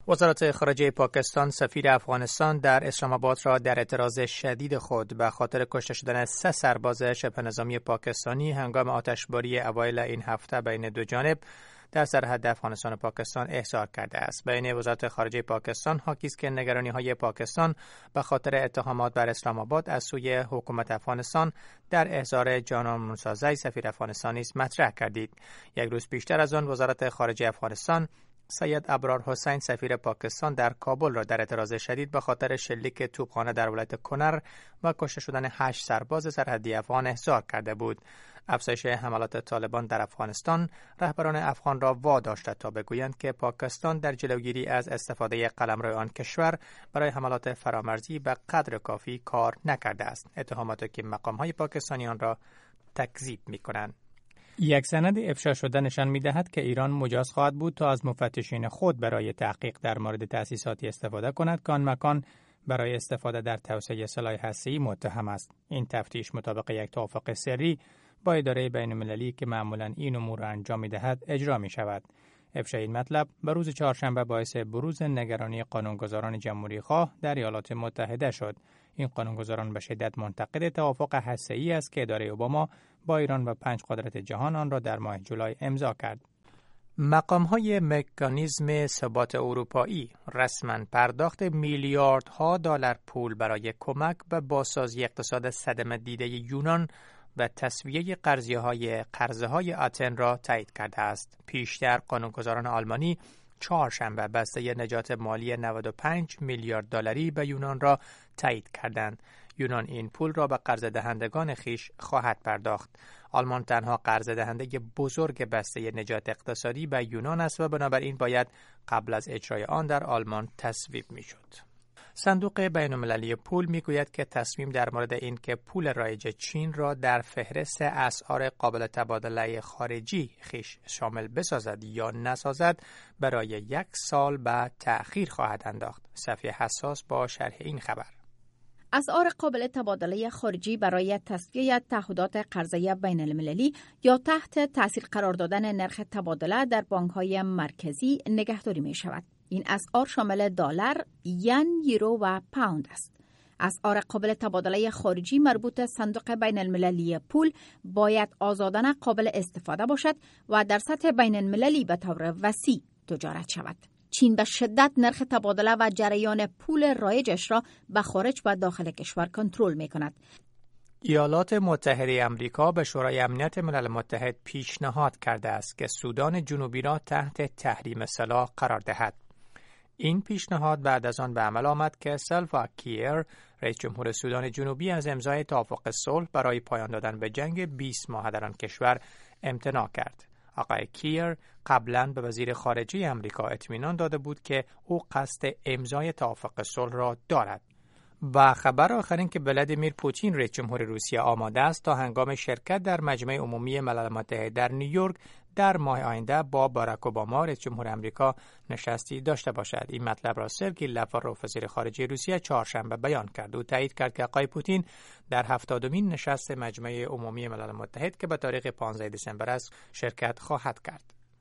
وزارت خارجه پاکستان سفیر افغانستان در اسلام آباد را در اعتراض شدید خود به خاطر کشته شدن 3 سرباز شبه نظامی پاکستانی هنگام آتشباری اوایل این هفته بین دو جانب در سرحد افغانستان و پاکستان احضار کرده است. بیانیه وزارت خارجه پاکستان حاکی است که نگرانی‌های پاکستان به خاطر اتهامات بر اسلام آباد از سوی حکومت افغانستان در احضار جانان منسازی سفیر افغانستانی است مطرح کردید. یک روز پیشتر از آن وزارت خارجه افغانستان سید ابرار حسین سفیر پاکستان در کابل را در اعتراض شدید به خاطر شلیک توپخانه در ولایت کنر و کشته شدن 8 سرباز سرحدی افغان احضار کرده بود. افزایش حملات طالبان در افغانستان رهبران افغان را واداشته تا بگویند که پاکستان در جلوگیری از استفاده قلمرو آن کشور برای حملات فرامرزی به قدر کافی کار نکرده است. اتهاماتی که مقام‌های پاکستانیان را تکذیب می‌کنند. یک سند افشا شده نشان می‌دهد که ایران مجاز خواهد بود تا از مفتشین خود برای تحقیق در مورد تأسیساتی استفاده کند که آن مکان برای استفاده در توسعه سلاح هسته‌ای متهم است. این تفتیش مطابق یک توافق سری با اداره بین‌المللی که معمولاً این امور را انجام می‌دهد اجرا می‌شود. افشای این مطلب به روز چهارشنبه باعث بروز نگرانی قانونگذاران جمهوری‌خواه در ایالات متحده شد. این قانونگذاران به شدت منتقد توافق هسته‌ای است که اداره اوباما با ایران و 5 قدرت جهان آن را در ماه جولای امضا کرد. مقام‌های مکانیزم ثبات اروپایی رسما پرداخت میلیاردها دلار پول برای کمک به بازسازی اقتصاد صدمه دیده یونان و تسویه قرضه‌های آتن را تایید کرده است. پیشتر قانونگذاران آلمانی چهارشنبه بسته نجات مالی 95 میلیارد دلاری به یونان را تایید کردند. یونان این پول را به قرض دهندگان خیش خواهد پرداخت. آلمان تنها قرض دهنده بزرگ بسته نجات اقتصادی به یونان است و بنابراین باید قبل از اجرای آن در آلمان تصویب میشد. صندوق بین‌المللی پول میگوید که تصمیم در مورد این که پول رایج چین را در فهرست اسعار قابل تبادله خارجی خیش شامل بسازد یا نسازد برای 1 سال به تأخیر خواهد انداخت. صفحه حساس با شرح این خبر. اسعار قابل تبادله خارجی برای تسویه تعهدات قرضه بین المللی یا تحت تاثیر قرار دادن نرخ تبادله در بانک‌های مرکزی نگهداری می شود. این اسعار شامل دلار، ین، یورو و پوند است. اسعار قابل تبادله خارجی مربوط صندوق بین المللی پول باید آزادانه قابل استفاده باشد و در سطح بین المللی به طور وسیع تجارت شود. چین به شدت نرخ تبادله و جریان پول رایجش را به خارج و داخل کشور کنترل می کند. ایالات متحده آمریکا به شورای امنیت ملل متحد پیشنهاد کرده است که سودان جنوبی را تحت تحریم سلاح قرار دهد. این پیشنهاد بعد از آن به عمل آمد که سلوا کیر رئیس جمهور سودان جنوبی از امضای توافق صلح برای پایان دادن به جنگ 20 ماه در آن کشور امتناع کرد. آقای کیر قبلا به وزیر خارجه آمریکا اطمینان داده بود که او قصد امضای توافق صلح را دارد. و خبر آخر این که ولادیمیر پوتین رئیس جمهور روسیه آماده است تا هنگام شرکت در مجمع عمومی ملل متحد در نیویورک در ماه آینده با باراک اوباما رئیس جمهور آمریکا نشستی داشته باشد. این مطلب را سرگئی لاوروف وزیر خارجه روسیه چهارشنبه بیان کرد. او تایید کرد که آقای پوتین در 70مین نشست مجمع عمومی ملل متحد که به تاریخ 15 دسامبر است شرکت خواهد کرد.